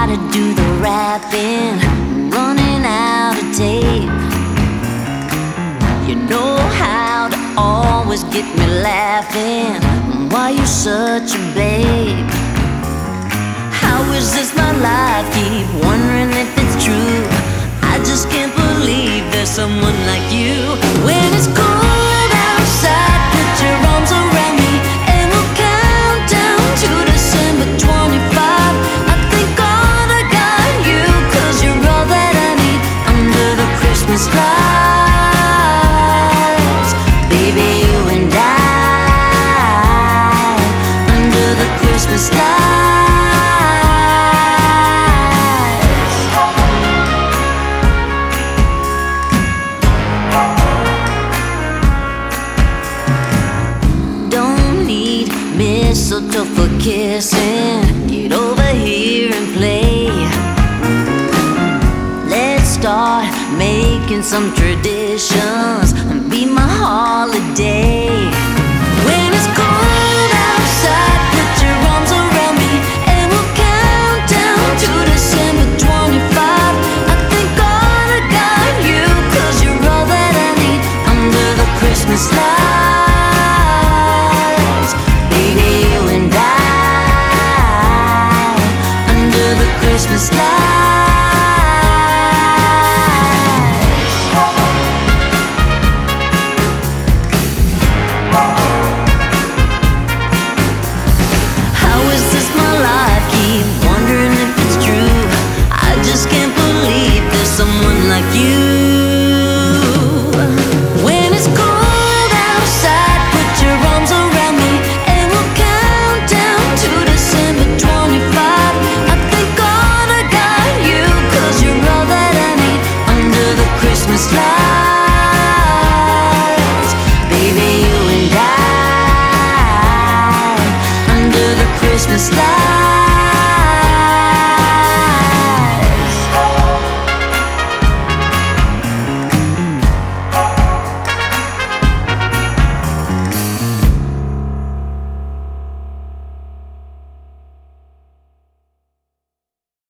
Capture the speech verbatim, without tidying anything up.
gotta do the rapping, running out of tape. You know how to always get me laughing. Why you such a babe? How is this my life? Keep wondering if it's true. I just can't believe there's someone like you. When it's cold outside, put your arms around me and we'll count down to December twenty-five. I thank God I got you, 'cause you're all that I need under the Christmas lights. Baby, you and I under the Christmas lights. Mistletoe for kissing. Get over here and play. Let's start making some traditions. Be my holiday.